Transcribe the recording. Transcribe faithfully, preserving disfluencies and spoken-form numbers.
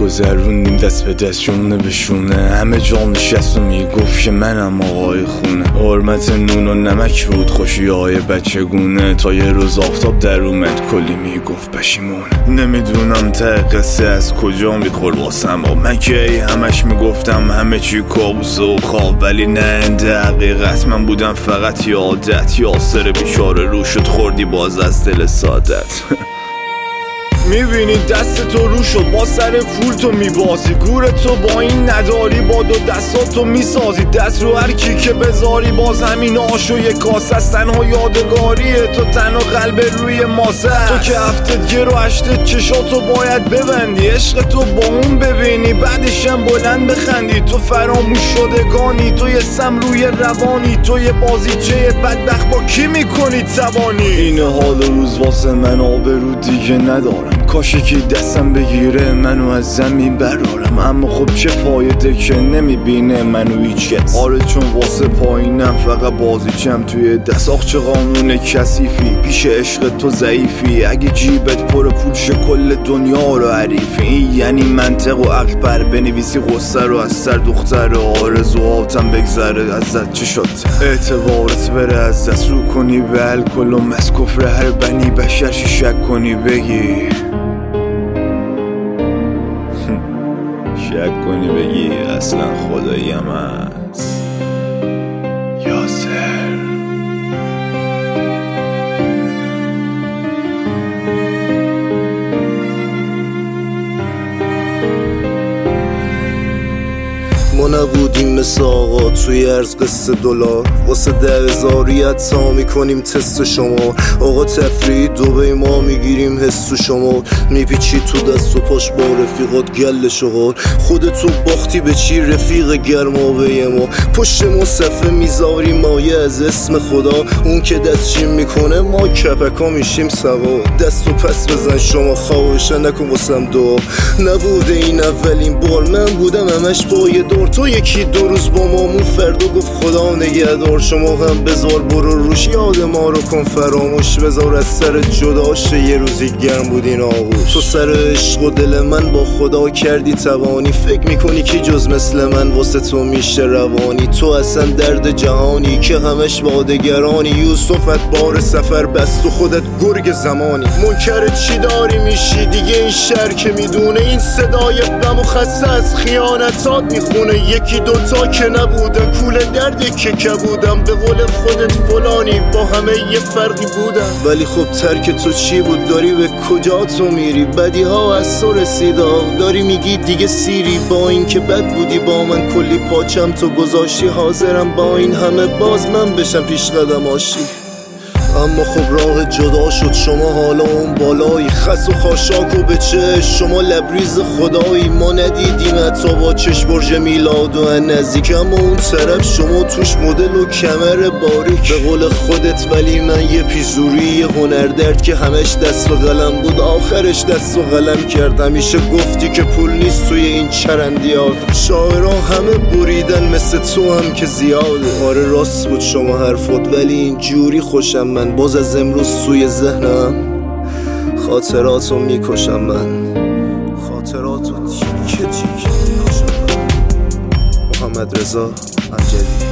گذروندیم دست به دست شونه به شونه، همه جا نشست و میگفت که منم آقای خونه. حرمت نون و نمک بود خوشی های بچه گونه، تا یه روز آفتاب در اومد کلی میگفت پشیمون. نمیدونم ته قصه از کجا میخور واسم، من که همش میگفتم همه چی کابوس و خواب، ولی نه ده حقیقت من بودم فقط یه عادت. یاسر بیچاره رو شد خوردی باز از دل سادت. میبینی دست تو رو شد با سر پول تو میبازی، گور تو با این نداری با دو دستاتو میسازی، دست رو هر کی که بذاری باز همین آش و یک کاسه است. تنها یادگاریه تو تنها قلب روی ماسه، تو که هفتت گیر و هشتت چشاتو باید ببندی، عشق تو با اون ببینی بعدشم بلند بخندی. تو فراموش شدگانی، تو یه سم روی روانی، تو یه بازیچه بدبخت با کی میکنی توانی. این حال روز واسه من آبرو دیگه ندارم، کاش که دستم بگیره منو از زمین برارم، اما خب چه فایده که نمیبینه منو هیچکس. آره چون واسه پایینم فقط بازیچم توی دست. آخ چه قانون کثیفی پیش عشق تو ضعیفی، اگه جیبت پر پول شه کل دنیا رو حریفی. این یعنی منطق و عقل بر بنویسی غصه رو از سر دختر، آرزوهاتم بگذره ازت چه شد، اعتبارت بره از دست رو کنی به الکل و مسکفر هر بنی بشر شک کنی بگی شک کنی بگی اصلا خداییم هست. یاسر ما نبودیم مثل آقا توی ارز قصه دلار، واسه ده هزاریت تا میکنیم تست شما. آقا تفریحی دوبه ما میگیریم حس شما، میپیچی تو دست و پاش با رفیقات گل شغال. خودتو باختی به چی رفیق گرماوه ما، پشت ما صفحه میذاری مایه از اسم خدا. اون که دست چین میکنه ما کپکا میشیم سوا، دستو پس بزن شما خواهشه نکن واسم دعا. نبوده این اولین بار من بودم همش پای دور، تو یکی دو روز با مامون فردا گفت خدا نگهدار. شما هم بذار برو روش یاد ما رو کن فراموش، بذار از سر جداشه یه روزی گرم بود این آغوش. تو سر عشق و دل من با خدا کردی توانی، فکر میکنی که جز مثل من واسه تو میشه روانی. تو اصلا درد جهانی که همش با دگرانی، یوسفت بار سفر بست و خودت گرگ زمانی. منکر چی داری میشی دیگه این شهر که میدونه، این صدای غم و خسته از خیانتات میخونه. یکی دوتا که نبودن کول دردی که کبودم، به قول خودت فلانی با همه یه فرقی بودم. ولی خب ترک تو چی بود، داری به کجا تو میری، بدی ها از تو رسیدا داری میگی دیگه سیری. با این که بد بودی با من کلی پاچم تو گذاشتی، حاضرم با این همه باز من بشم پیش قدم آشی. اما خب راه جدا شد شما حالا اون بالایی، خس و خاشاک و به چه شما لبریز خدایی. ما ندیدیم حتی با چش برج میلاد و نزدیک، اما اون طرف شما توش مدل و کمر باریک. به قول خودت ولی من یه پیزوری یه هنردرد که همش دست و قلم بود آخرش دست و قلم کرد. همیشه گفتی که پول نیست توی این چرندیات، شاعرها همه بریدن مثل تو هم که زیاده. آره راست بود شما حرفت ولی این جوری خوشم من، باز از امروز توی ذهنم خاطراتو میکشم من، خاطراتو تیکه تیکه میکشم من. محمد رضا امجدی.